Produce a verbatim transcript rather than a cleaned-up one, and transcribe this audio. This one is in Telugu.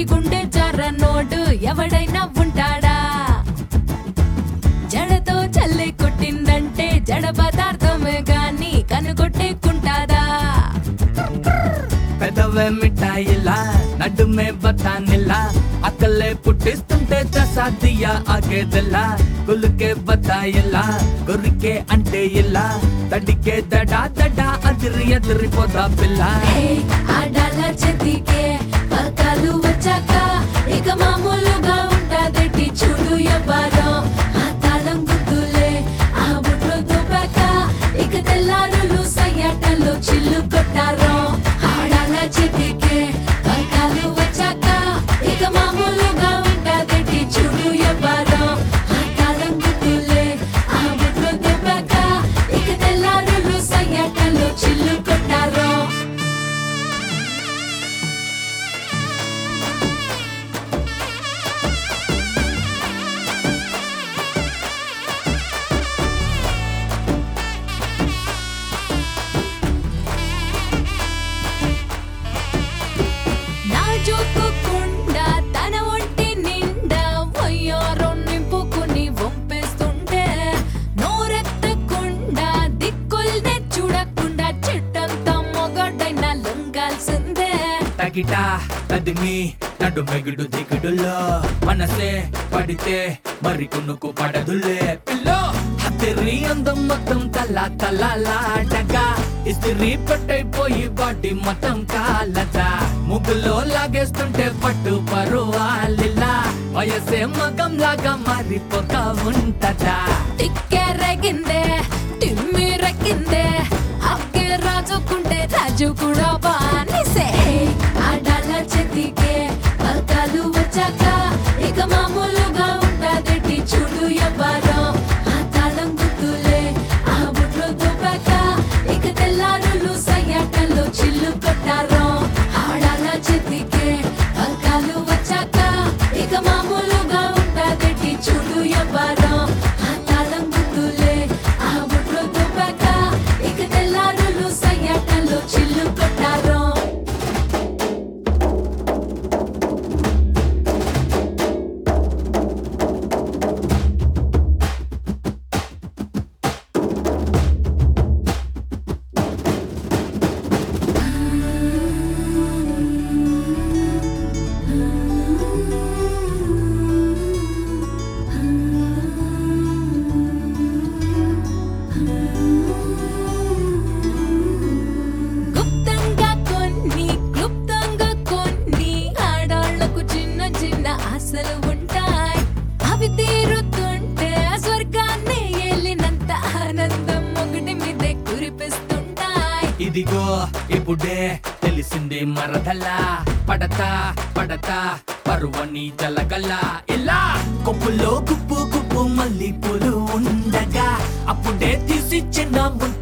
గుండె జారనోడు ఎవడైనా ఉంటాడా? జడతో చల్లే కొట్టిందంటే జడ పదార్థమే గాని కనుగొట్టేకుంటాదా? పెదవే మిఠాయిలా నడుమే బతానిలా అక్కలే పుట్టిస్తుంటే దసాదియా ఆగేదిలా గులుకే బతాయిలా గురికే అంటే ఇలా తడికే దడా దడా అదిరి అదిరిపోదా పిల్ల. ఆడాల చేతికే పలకాలు వచ్చాక ఇక మామూలుగా ఉంటాదటి చూడు ఎవ్వరో ఆ తాళం గుర్తులే ఆ బుట్లో దుబ్బాక ఇక తెల్లారులు సయ్యాటలో చిల్లు కొట్టారో. ఆడాల చేతికే పలకాలు వచ్చాక ఇక మామూలుగా ఉంటాదటి చూడు ఎవ్వరో ఆ తాళం గుర్తులే ఆ బుట్లో దుబ్బాక ఇక తెల్లారులు సయ్యాటలో చిల్లు కొట్టారో. నాజూకుకుండా తన ఒంటి నిండా వయ్యారో నింపుకుని వంపేస్తుంటే నోరెత్తకుండా దిక్కుల్నే చూడకుండా చెట్టంతా మొగడైనా లొంగాల్సిందే. తగిటా తదిమి నడు మెగుడు దిగుడులో మనసే పడితే మరి కొనుకు పడదులే పిల్లో. హతిరి అందం మొత్తం తల తలలాడగా ఇస్తిరి పట్టైపోయి బాటి మొత్తం కాలదా ముగ్గులో లాగేస్తుంటే పట్టు పరువాలిలా వయసే మగం లాగా మారిపోక ఉంటదా. తిక్కే రగిందే తిమ్మి రగిందే అక్కే రాజుకుంటే రాజు కూడా బానిసే. ఆడాల చేతికే పలకాలు వచ్చాక ఇక మామూలుగా ఉంటాదటి చూడు ఎవ్వరో ఆ తాళం గుర్తులే ఆ బుట్లో దుబ్బాక ఇక తెల్లారులు సయ్యాటలో చిల్లు కొట్టారో. ఆడాల చేతికే పలకాలు వచ్చాక ఇక మామూలుగా ఉంటాదటి చూడు ఎవ్వరో ఆ తాళం గుర్తులే ఆ బుట్లో దుబ్బాక ఇక తెల్లారులు సయ్యాటలో చిల్లు కొట్టారో. గుప్తంగా కొన్ని క్లుప్తంగా కొన్ని ఆడాళ్లకు చిన్న చిన్న ఆశలు ఉంటాయి. అవి తీరుతుంటే స్వర్గాన్ని ఏలినంత ఆనందం ఒకటి మీదే కురిపిస్తుంటాయి. ఇదిగో ఇప్పుడే తెలిసింది మరదలా పడతా పడతా పరువని జలగల ఇలా కొప్పులో గుప్పు గుప్పు మల్లి పూలు ఉండగా అప్పుడే తీసి చిన్న